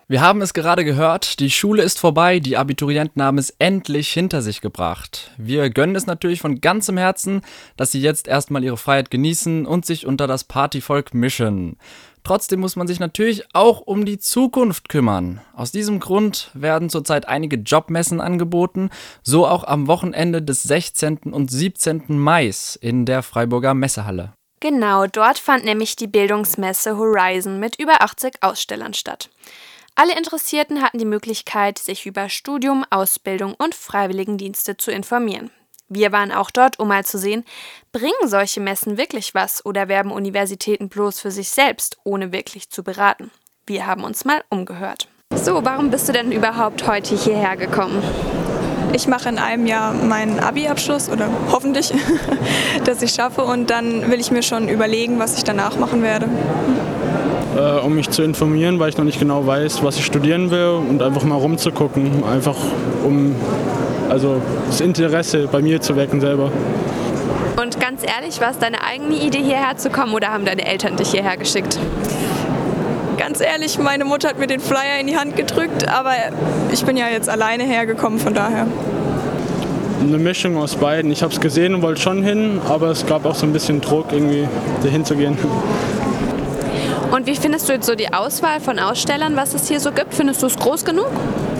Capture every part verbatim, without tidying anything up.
Wir haben es gerade gehört, die Schule ist vorbei, die Abiturienten haben es endlich hinter sich gebracht. Wir gönnen es natürlich von ganzem Herzen, dass sie jetzt erstmal ihre Freiheit genießen und sich unter das Partyvolk mischen. Trotzdem muss man sich natürlich auch um die Zukunft kümmern. Aus diesem Grund werden zurzeit einige Jobmessen angeboten, so auch am Wochenende des sechzehnten und siebzehnten Mai in der Freiburger Messehalle. Genau, dort fand nämlich die Bildungsmesse Horizon mit über achtzig Ausstellern statt. Alle Interessierten hatten die Möglichkeit, sich über Studium, Ausbildung und Freiwilligendienste zu informieren. Wir waren auch dort, um mal zu sehen, bringen solche Messen wirklich was oder werben Universitäten bloß für sich selbst, ohne wirklich zu beraten? Wir haben uns mal umgehört. So, warum bist du denn überhaupt heute hierher gekommen? Ich mache in einem Jahr meinen Abi-Abschluss oder hoffentlich, dass ich schaffe, und dann will ich mir schon überlegen, was ich danach machen werde. Äh, um mich zu informieren, weil ich noch nicht genau weiß, was ich studieren will, und einfach mal rumzugucken, einfach um also das Interesse bei mir zu wecken selber. Und ganz ehrlich, war es deine eigene Idee, hierher zu kommen, oder haben deine Eltern dich hierher geschickt? Ganz ehrlich, meine Mutter hat mir den Flyer in die Hand gedrückt, aber ich bin ja jetzt alleine hergekommen, von daher. Eine Mischung aus beiden. Ich habe es gesehen und wollte schon hin, aber es gab auch so ein bisschen Druck, irgendwie dahin zu gehen. Und wie findest du jetzt so die Auswahl von Ausstellern, was es hier so gibt? Findest du es groß genug?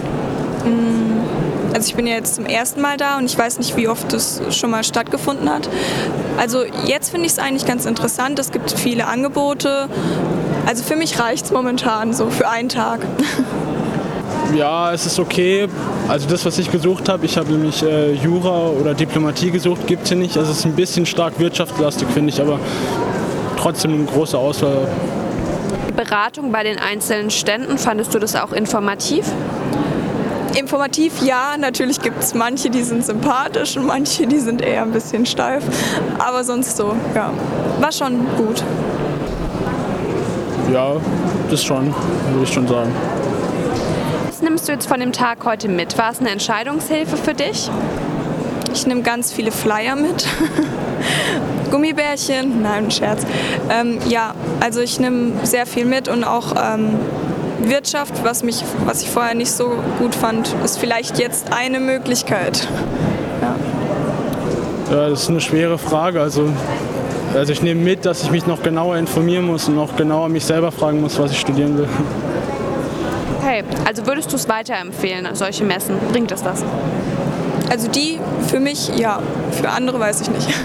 Also ich bin ja jetzt zum ersten Mal da und ich weiß nicht, wie oft das schon mal stattgefunden hat. Also jetzt finde ich es eigentlich ganz interessant. Es gibt viele Angebote. Also für mich reicht es momentan so für einen Tag. Ja, es ist okay. Also das, was ich gesucht habe, ich habe nämlich äh, Jura oder Diplomatie gesucht, gibt es hier nicht. Also es ist ein bisschen stark wirtschaftslastig, finde ich, aber trotzdem eine große Auswahl. Beratung bei den einzelnen Ständen, fandest du das auch informativ? Informativ ja, natürlich gibt es manche, die sind sympathisch und manche, die sind eher ein bisschen steif. Aber sonst so, ja, war schon gut. Ja, das schon, würde ich schon sagen. Was nimmst du jetzt von dem Tag heute mit? War es eine Entscheidungshilfe für dich? Ich nehme ganz viele Flyer mit. Gummibärchen, nein, Scherz. Ähm, ja, also ich nehme sehr viel mit, und auch ähm, Wirtschaft, was, mich, was ich vorher nicht so gut fand, ist vielleicht jetzt eine Möglichkeit. Ja, ja, das ist eine schwere Frage. Also, also ich nehme mit, dass ich mich noch genauer informieren muss und noch genauer mich selber fragen muss, was ich studieren will. Okay, also würdest du es weiterempfehlen, solche Messen? Bringt es das? Also die für mich, ja, für andere weiß ich nicht.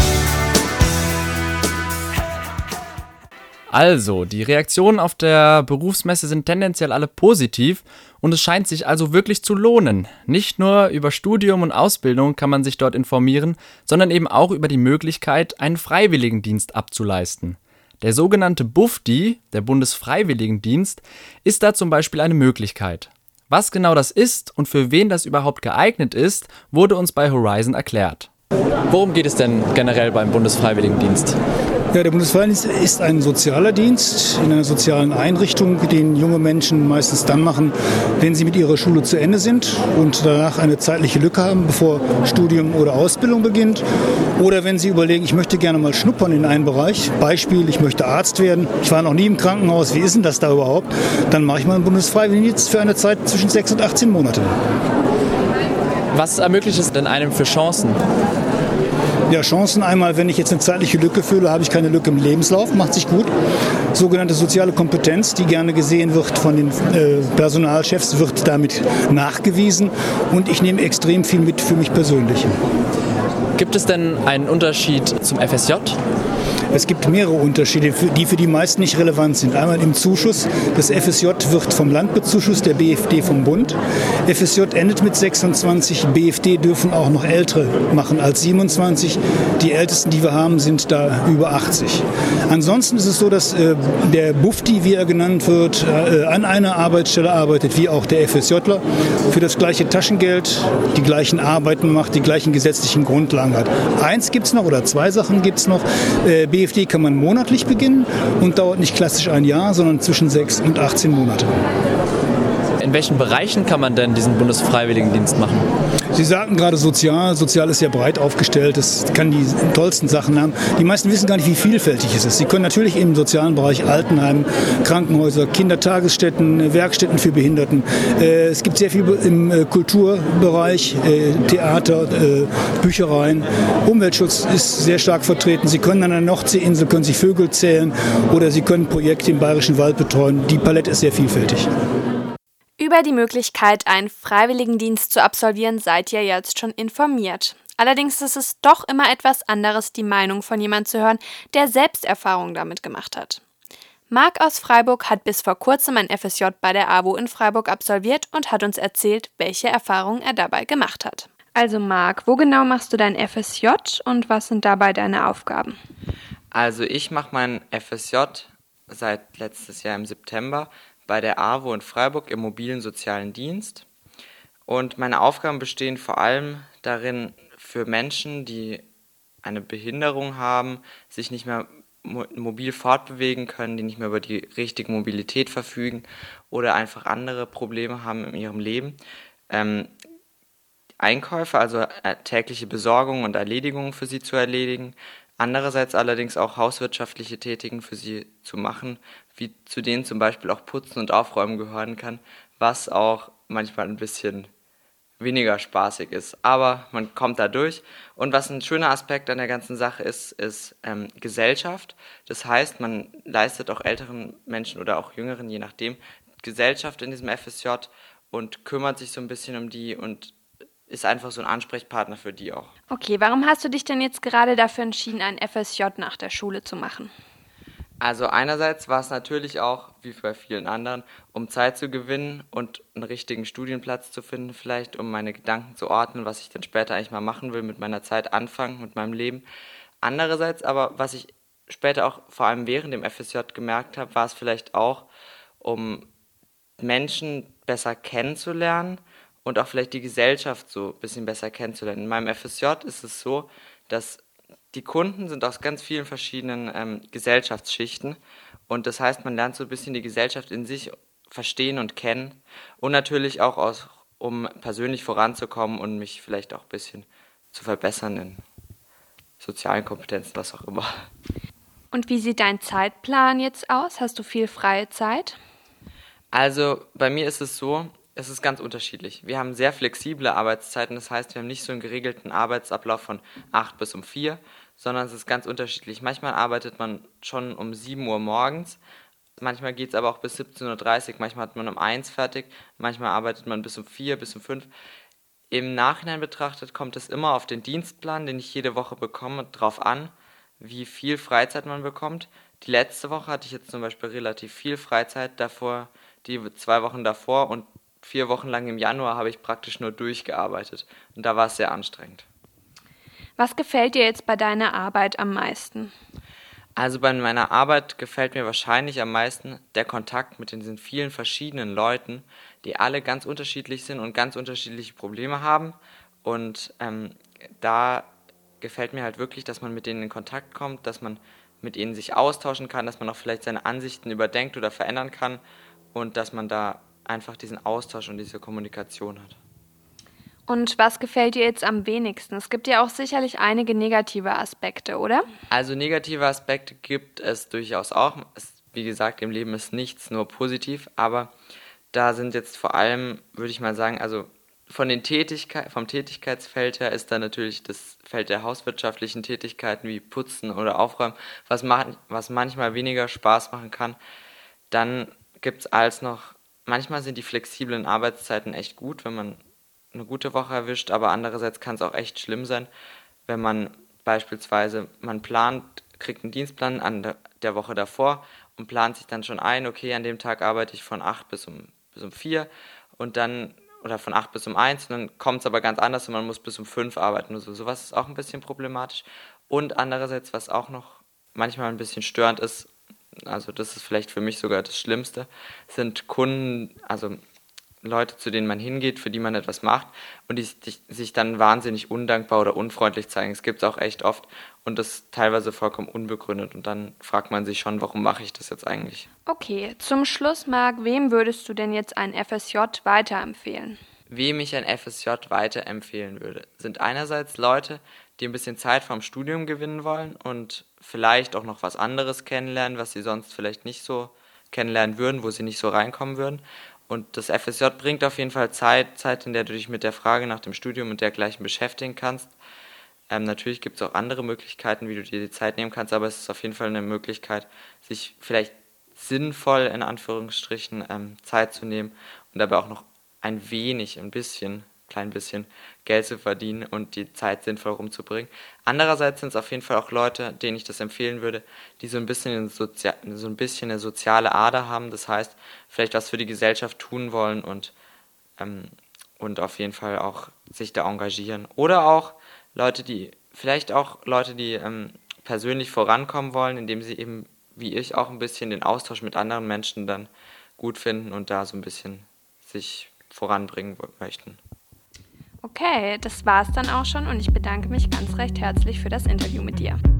Also, die Reaktionen auf der Berufsmesse sind tendenziell alle positiv und es scheint sich also wirklich zu lohnen. Nicht nur über Studium und Ausbildung kann man sich dort informieren, sondern eben auch über die Möglichkeit, einen Freiwilligendienst abzuleisten. Der sogenannte BUFDI, der Bundesfreiwilligendienst, ist da zum Beispiel eine Möglichkeit. Was genau das ist und für wen das überhaupt geeignet ist, wurde uns bei Horizon erklärt. Worum geht es denn generell beim Bundesfreiwilligendienst? Ja, der Bundesfreiwilligendienst ist ein sozialer Dienst in einer sozialen Einrichtung, den junge Menschen meistens dann machen, wenn sie mit ihrer Schule zu Ende sind und danach eine zeitliche Lücke haben, bevor Studium oder Ausbildung beginnt. Oder wenn sie überlegen, ich möchte gerne mal schnuppern in einen Bereich. Beispiel, ich möchte Arzt werden. Ich war noch nie im Krankenhaus. Wie ist denn das da überhaupt? Dann mache ich mal einen Bundesfreiwilligendienst für eine Zeit zwischen sechs und achtzehn Monate. Was ermöglicht es denn einem für Chancen? Ja, Chancen einmal, wenn ich jetzt eine zeitliche Lücke fühle, habe ich keine Lücke im Lebenslauf, macht sich gut. Sogenannte soziale Kompetenz, die gerne gesehen wird von den äh, Personalchefs, wird damit nachgewiesen, und ich nehme extrem viel mit für mich persönlich. Gibt es denn einen Unterschied zum F S J? Es gibt mehrere Unterschiede, die für die meisten nicht relevant sind. Einmal im Zuschuss. Das F S J wird vom Land bezuschusst, der B F D vom Bund. F S J endet mit sechsundzwanzig, B F D dürfen auch noch Ältere machen als siebenundzwanzig. Die Ältesten, die wir haben, sind da über achtzig. Ansonsten ist es so, dass äh, der BUFDI, wie er genannt wird, äh, an einer Arbeitsstelle arbeitet, wie auch der FSJler, für das gleiche Taschengeld, die gleichen Arbeiten macht, die gleichen gesetzlichen Grundlagen hat. Eins gibt es noch, oder zwei Sachen gibt es noch. Äh, B F D kann man monatlich beginnen und dauert nicht klassisch ein Jahr, sondern zwischen sechs und achtzehn Monate. in welchen Bereichen kann man denn diesen Bundesfreiwilligendienst machen? Sie sagten gerade sozial. Sozial ist sehr breit aufgestellt. Das kann die tollsten Sachen haben. Die meisten wissen gar nicht, wie vielfältig es ist. Sie können natürlich im sozialen Bereich Altenheim, Krankenhäuser, Kindertagesstätten, Werkstätten für Behinderten. Es gibt sehr viel im Kulturbereich, Theater, Büchereien. Umweltschutz ist sehr stark vertreten. Sie können an der Nordseeinsel können Sie Vögel zählen oder Sie können Projekte im Bayerischen Wald betreuen. Die Palette ist sehr vielfältig. Über die Möglichkeit, einen Freiwilligendienst zu absolvieren, seid ihr jetzt schon informiert. Allerdings ist es doch immer etwas anderes, die Meinung von jemandem zu hören, der selbst Erfahrungen damit gemacht hat. Marc aus Freiburg hat bis vor kurzem ein F S J bei der A W O in Freiburg absolviert und hat uns erzählt, welche Erfahrungen er dabei gemacht hat. Also Marc, wo genau machst du dein F S J und was sind dabei deine Aufgaben? Also ich mache mein F S J seit letztes Jahr im September bei der A W O in Freiburg im mobilen sozialen Dienst. Und meine Aufgaben bestehen vor allem darin, für Menschen, die eine Behinderung haben, sich nicht mehr mo- mobil fortbewegen können, die nicht mehr über die richtige Mobilität verfügen oder einfach andere Probleme haben in ihrem Leben, ähm, Einkäufe, also äh, tägliche Besorgungen und Erledigungen für sie zu erledigen, andererseits allerdings auch hauswirtschaftliche Tätigen für sie zu machen, wie zu denen zum Beispiel auch Putzen und Aufräumen gehören kann, was auch manchmal ein bisschen weniger spaßig ist. Aber man kommt da durch. Und was ein schöner Aspekt an der ganzen Sache ist, ist ähm, Gesellschaft. Das heißt, man leistet auch älteren Menschen oder auch jüngeren, je nachdem, Gesellschaft in diesem F S J und kümmert sich so ein bisschen um die und ist einfach so ein Ansprechpartner für die auch. Okay, warum hast du dich denn jetzt gerade dafür entschieden, ein F S J nach der Schule zu machen? Also einerseits war es natürlich auch, wie bei vielen anderen, um Zeit zu gewinnen und einen richtigen Studienplatz zu finden, vielleicht um meine Gedanken zu ordnen, was ich dann später eigentlich mal machen will, mit meiner Zeit anfangen, mit meinem Leben. Andererseits aber, was ich später auch vor allem während dem F S J gemerkt habe, war es vielleicht auch, um Menschen besser kennenzulernen und auch vielleicht die Gesellschaft so ein bisschen besser kennenzulernen. In meinem F S J ist es so, dass die Kunden sind aus ganz vielen verschiedenen ähm, Gesellschaftsschichten und das heißt, man lernt so ein bisschen die Gesellschaft in sich verstehen und kennen und natürlich auch, aus, um persönlich voranzukommen und mich vielleicht auch ein bisschen zu verbessern in sozialen Kompetenzen, was auch immer. Und wie sieht dein Zeitplan jetzt aus? Hast du viel freie Zeit? Also bei mir ist es so, es ist ganz unterschiedlich. Wir haben sehr flexible Arbeitszeiten, das heißt, wir haben nicht so einen geregelten Arbeitsablauf von acht bis um vier, sondern es ist ganz unterschiedlich. Manchmal arbeitet man schon um sieben Uhr morgens, manchmal geht es aber auch bis siebzehn Uhr dreißig, manchmal hat man um eins fertig, manchmal arbeitet man bis um vier, bis um fünf. Im Nachhinein betrachtet kommt es immer auf den Dienstplan, den ich jede Woche bekomme, drauf an, wie viel Freizeit man bekommt. Die letzte Woche hatte ich jetzt zum Beispiel relativ viel Freizeit, davor, die zwei Wochen davor und vier Wochen lang im Januar habe ich praktisch nur durchgearbeitet und da war es sehr anstrengend. Was gefällt dir jetzt bei deiner Arbeit am meisten? Also bei meiner Arbeit gefällt mir wahrscheinlich am meisten der Kontakt mit diesen vielen verschiedenen Leuten, die alle ganz unterschiedlich sind und ganz unterschiedliche Probleme haben und ähm, da gefällt mir halt wirklich, dass man mit denen in Kontakt kommt, dass man mit ihnen sich austauschen kann, dass man auch vielleicht seine Ansichten überdenkt oder verändern kann und dass man da einfach diesen Austausch und diese Kommunikation hat. Und was gefällt dir jetzt am wenigsten? Es gibt ja auch sicherlich einige negative Aspekte, oder? Also negative Aspekte gibt es durchaus auch. Es, wie gesagt, im Leben ist nichts nur positiv, aber da sind jetzt vor allem, würde ich mal sagen, also von den Tätigkeit, vom Tätigkeitsfeld her ist da natürlich das Feld der hauswirtschaftlichen Tätigkeiten wie Putzen oder Aufräumen, was, ma- was manchmal weniger Spaß machen kann. Dann gibt es als noch, manchmal sind die flexiblen Arbeitszeiten echt gut, wenn man eine gute Woche erwischt, aber andererseits kann es auch echt schlimm sein, wenn man beispielsweise, man plant, kriegt einen Dienstplan an der, der Woche davor und plant sich dann schon ein, okay, an dem Tag arbeite ich von acht bis um, bis um vier und dann, oder von acht bis um eins und dann kommt es aber ganz anders und man muss bis um fünf arbeiten und so. Sowas ist auch ein bisschen problematisch. Und andererseits, was auch noch manchmal ein bisschen störend ist, also das ist vielleicht für mich sogar das Schlimmste, sind Kunden, also Leute, zu denen man hingeht, für die man etwas macht und die sich dann wahnsinnig undankbar oder unfreundlich zeigen. Es gibt es auch echt oft und das teilweise vollkommen unbegründet und dann fragt man sich schon, warum mache ich das jetzt eigentlich? Okay, zum Schluss, Marc, wem würdest du denn jetzt ein F S J weiterempfehlen? Wem ich ein F S J weiterempfehlen würde, sind einerseits Leute, die ein bisschen Zeit vom Studium gewinnen wollen und vielleicht auch noch was anderes kennenlernen, was sie sonst vielleicht nicht so kennenlernen würden, wo sie nicht so reinkommen würden. Und das F S J bringt auf jeden Fall Zeit, Zeit, in der du dich mit der Frage nach dem Studium und dergleichen beschäftigen kannst. Ähm, natürlich gibt es auch andere Möglichkeiten, wie du dir die Zeit nehmen kannst, aber es ist auf jeden Fall eine Möglichkeit, sich vielleicht sinnvoll, in Anführungsstrichen, ähm, Zeit zu nehmen und dabei auch noch ein wenig, ein bisschen, klein bisschen Geld zu verdienen und die Zeit sinnvoll rumzubringen. Andererseits sind es auf jeden Fall auch Leute, denen ich das empfehlen würde, die so ein bisschen eine, Sozia- so ein bisschen eine soziale Ader haben, das heißt, vielleicht was für die Gesellschaft tun wollen und, ähm, und auf jeden Fall auch sich da engagieren. Oder auch Leute, die, vielleicht auch Leute, die ähm, persönlich vorankommen wollen, indem sie eben, wie ich, auch ein bisschen den Austausch mit anderen Menschen dann gut finden und da so ein bisschen sich voranbringen möchten. Okay, das war's dann auch schon und ich bedanke mich ganz recht herzlich für das Interview mit dir.